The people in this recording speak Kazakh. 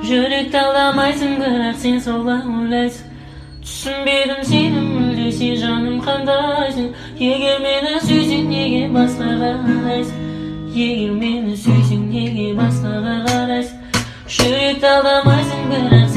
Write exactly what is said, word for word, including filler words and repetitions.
Жүректі алдамайсың, бірақ сен солай ойлайсың. Түсінбедім сені мүлде, сен жаным қандайсың. Егер мені сүйсең, неге басқаға қарайсың? Егер мені сүйсең, неге басқаға қарайсың? Жүректі алдамайсың, бірақ